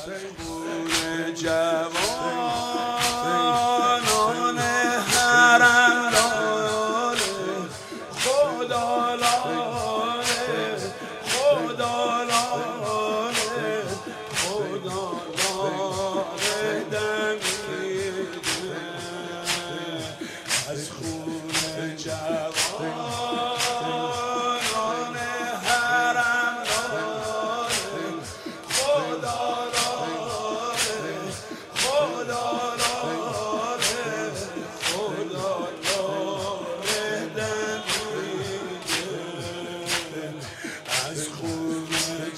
خون جوانان حرم لاله خدا لاله خدا لاله خدا لاله دمیده از خون جوانان حرم لاله خدا لاله خدا لاله خدا لاله دمیده از خون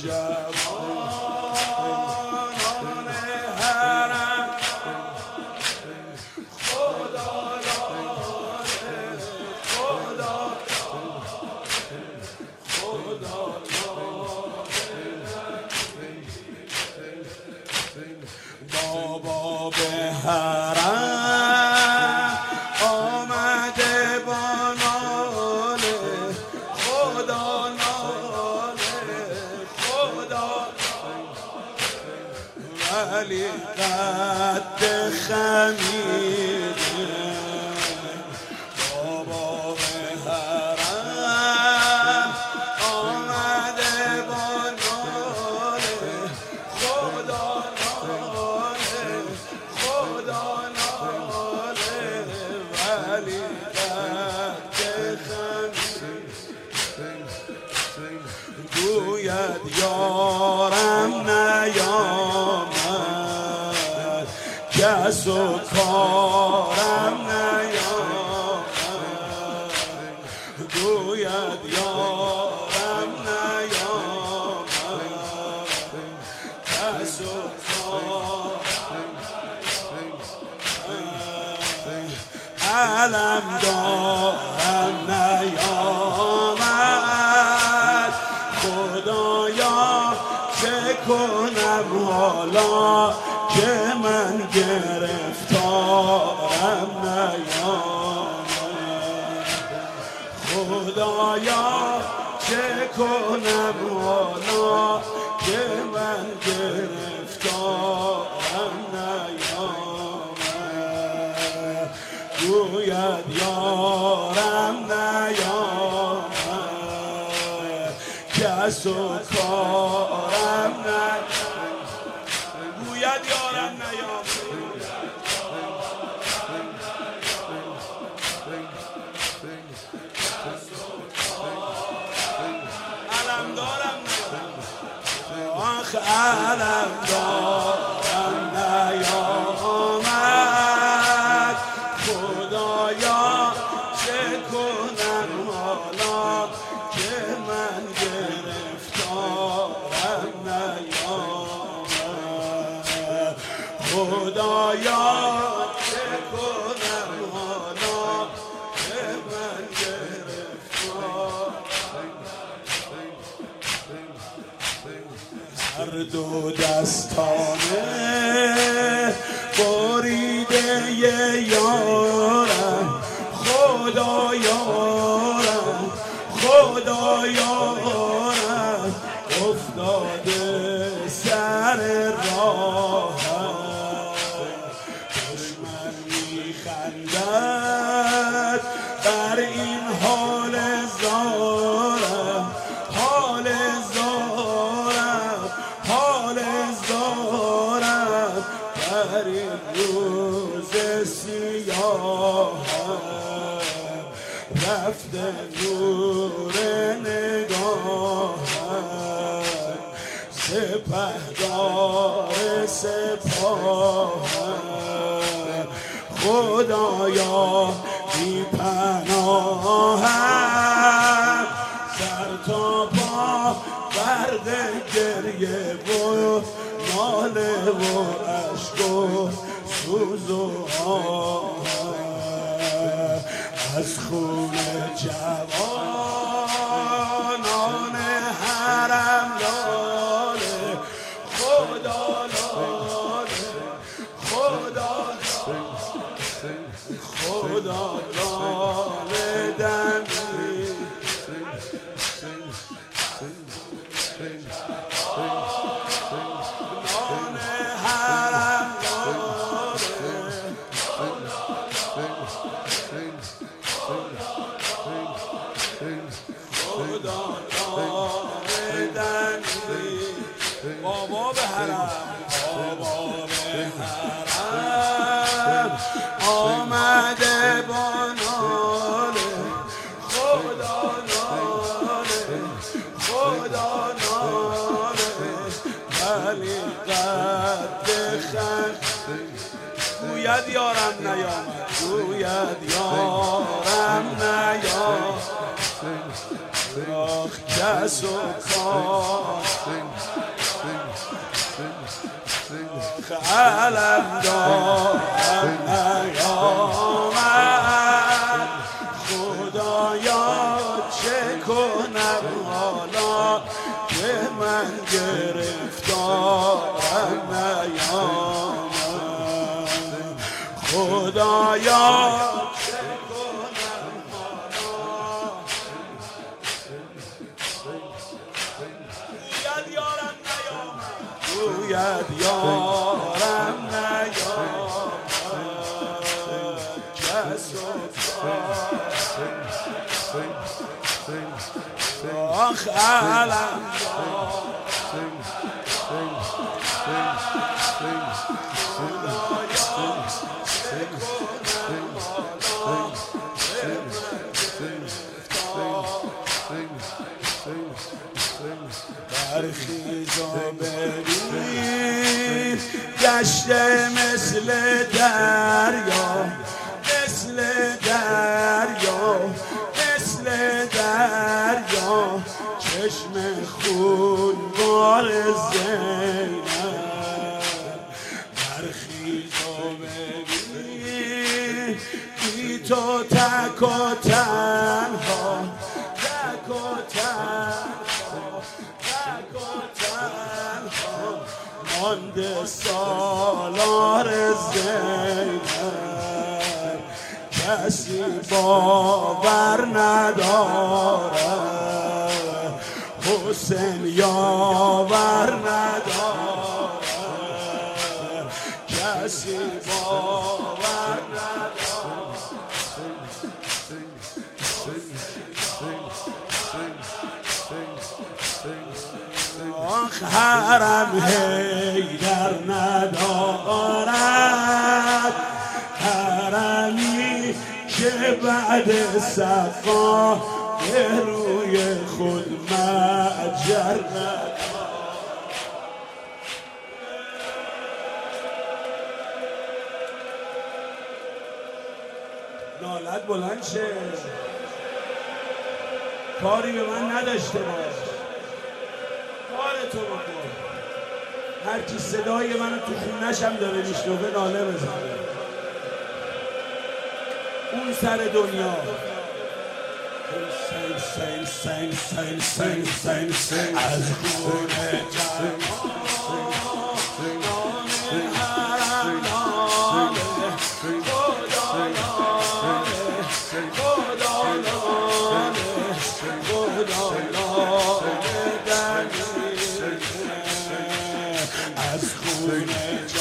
جوانان حرم خدا لاله خدا خدا بابا به حرم آمده با ناله خدا ناله خدا ولی قد خمیده بابا به حرم آمده با ناله خدا ناله خدا ناله ولی قد خمیده گوید یارم نیامد کس و کارم نیامد گوید یارم نیامد کس و کارم علم دارم نیامد خدایا چه کنم حالا که من گرفتارم نیامد خدایا چه کنم حالا که من گرفتارم نیامد گوید یارم نیامد کس و کارم نیامد گوید یارم نیامد علم دارم آخ علم دارم نیامد خدایا چه کنم حالا که من گرفتارم نیامد خدایا چه کنم حالا که من گرفتارم هر دو دستانه بریده یارم خدا یارم خدا یارم افتاده سر راهم دشمن میخندد بر این حال زارم حال زارم حال زارم در این روز سیاهم رفته نور نگاهم سپهدار سپاهم خدایا بی پناهم سر تا پا برد گریه و ناله و عشق و سوز و آهم از خون جوانان حرم لاله خدا لاله خدا خدا لاله دمی نان بابا به حرم بابا به حرم آمده با ناله خدا ناله خدا ناله ولی قد خند گوید یارم نیامد گوید یارم نیامد آخ کس و کار علم دارم نیامد خدایا چه کنم حالا که من گرفتارم نیامد خدایا چه کنم حالا گوید یارم نیامد گوید یارم نیامد کس و آخ علم برخیز و ببین گشته مثل دریا مثل دریا مثل دریا چشم خونبار زینب برخیز و ببین بی تو تک و تنها تک و تنها تک و تنها مانده سالار زینب کسی باور ندارد حسین یاور ندارد کسی باور ندارد آخ حرم حیدر ندارد حرمی که بعد صفا به روی خود مأجر ندارد نالت بلند شه کاری به من نداشته باش کارتو بکن هرچی صدای منو تو خونه‌شم داره میشنوه ناله بزنه اون سر دنیا سین سین سین سین سین سین از خونه جمال از خونه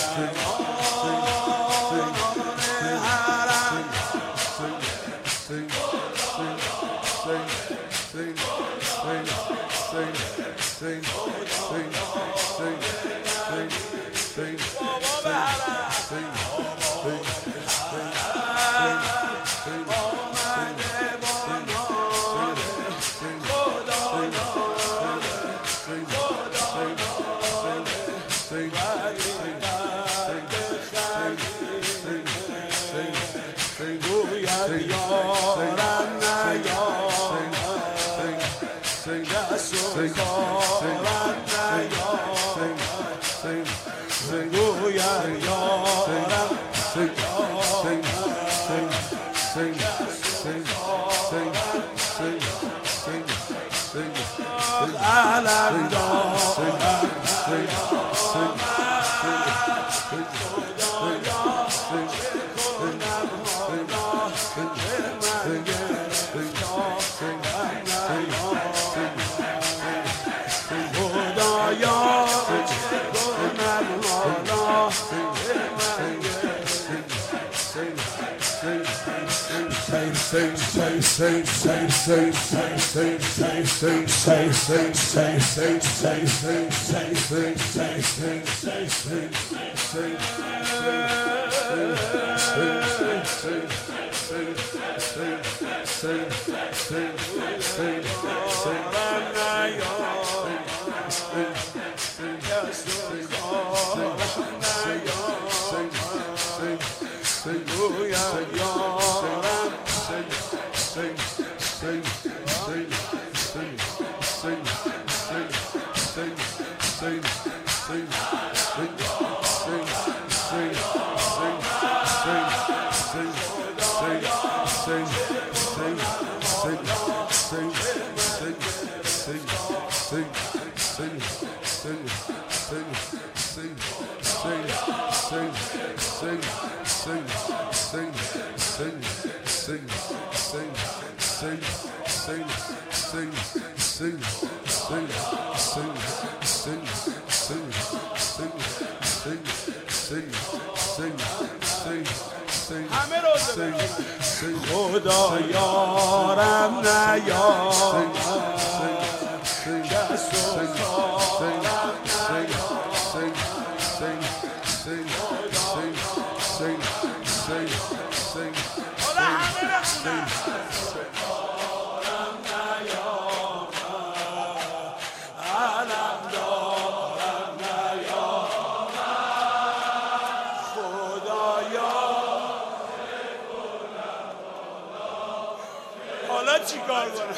علم دارم خدا یارم نیارم کس و حالا چی کار کنم؟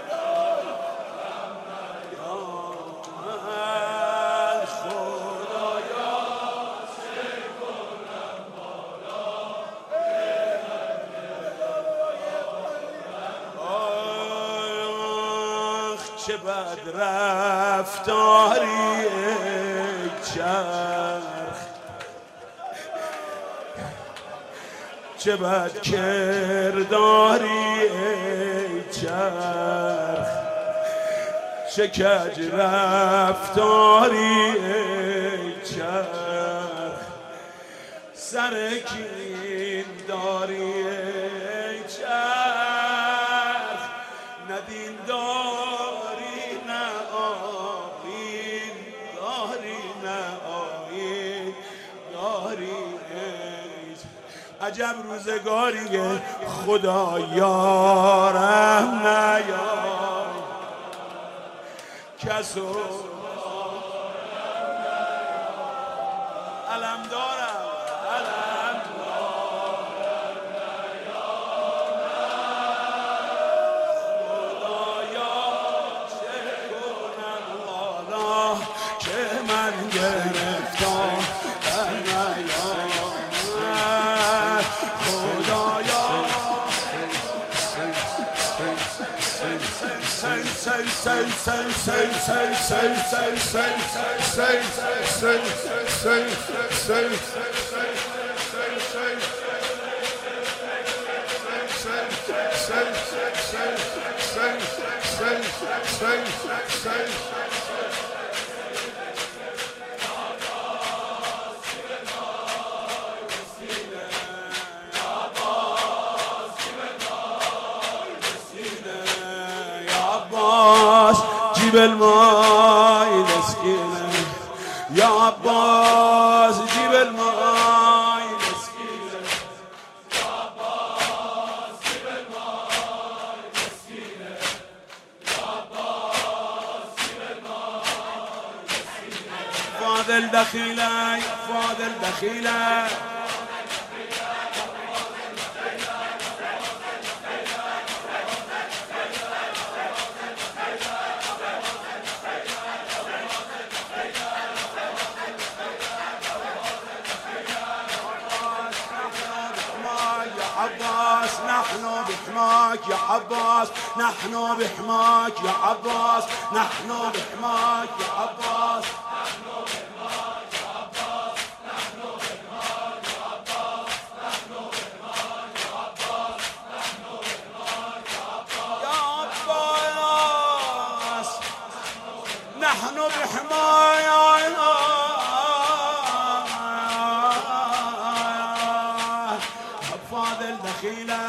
چه بد رفتاری ای چرخ، چه بد کرداری ای چرخ، چه کج رفتاری ای چرخ، سر کین داری ای چرخ، ندین داری نه آیین داری نه آیین داری. عجب روزگاریه خدا یارم نیار کسو علم دارم علم دارم خدایا چه کنم حالا که من گرفتم جيب الماء مسكينة يا عباس جيب الماء مسكينة يا عباس جيب الماء مسكينة يا عباس جيب الماء مسكينة فاضل دخيلة فاضل دخيلة عباس نحن بحماك يا عباس نحن بحماك يا عباس نحن بحماك يا عباس نحن بحماك يا عباس نحن بحماك يا عباس نحن بحماك يا عباس نحن بحماك يا عباس نحن بحماك فاضل دخيلة